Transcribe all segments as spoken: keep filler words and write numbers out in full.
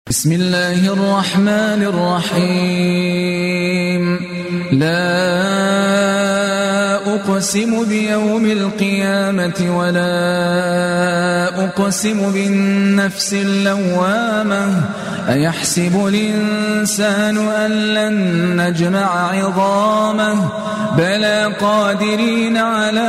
بسم الله الرحمن الرحيم لا أقسم بيوم القيامة ولا أقسم بالنفس اللوامة أيحسب الإنسان أن لن نجمع عظامه بلى قادرين على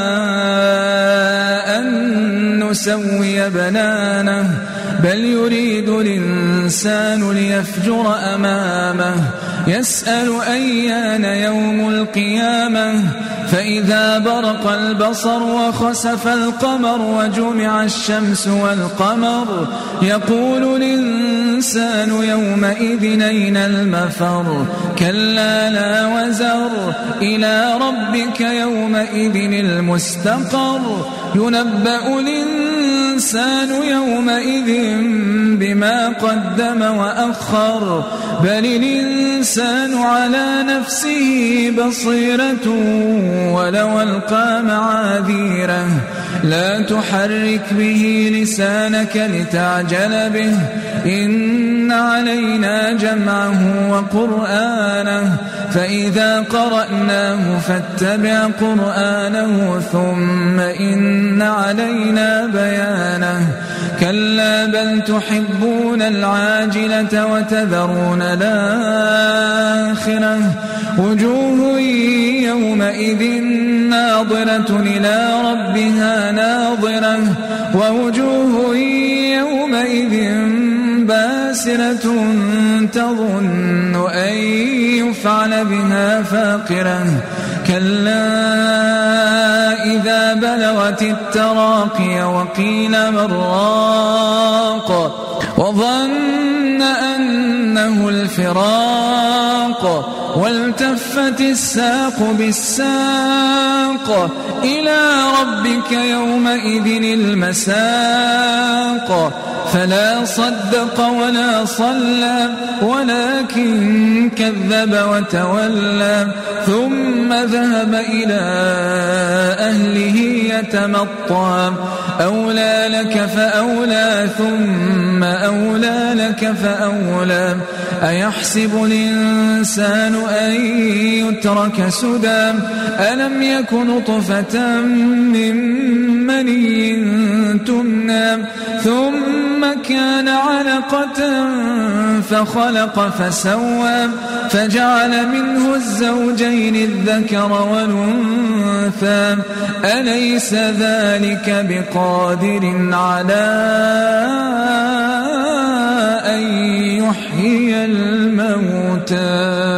أن نسوي بنانه بل يريد الإنسان ليفجر أمامه يسأل أيان يوم القيامة فإذا برق البصر وخسف القمر وجمع الشمس والقمر يقول الإنسان يومئذ أين المفر كلا لا وزر إلى ربك يومئذ المستقر ينبأ الإنسان يومئذ بما قدم وأخر بل الإنسان على نفسه بصيرة ولو ألقى معاذيره لا تحرك به لسانك لتعجل به إن علينا جمعه وقرآنه فإذا قرأناه فاتبع قرآنه ثم إن علينا بيانه كلا بل تحبون العاجلة وتذرون الآخرة وجوه يومئذ ناظرة إلى ربها ناظرة ووجوه يومئذ باسرة تظن أن يفعل بها فاقرة كلا إذا بلغت التراقي وقيل من راق وظن أنه الفراق والتفت الساق بالساق إلى ربك يومئذ المساق فلا صدق ولا صلى ولكن كذب وتولى ثم ذهب إلى أهله يتمطى أولى لك فأولى ثم أولى لك فأولى أيحسب الإنسان أن يترك سدى ألم يكن نطفة من مني تمنى ثم كان علقة فخلق فسوى فجعل منه الزوجين الذكر والأنثى أليس ذلك بقادر على أن يحيي الموتى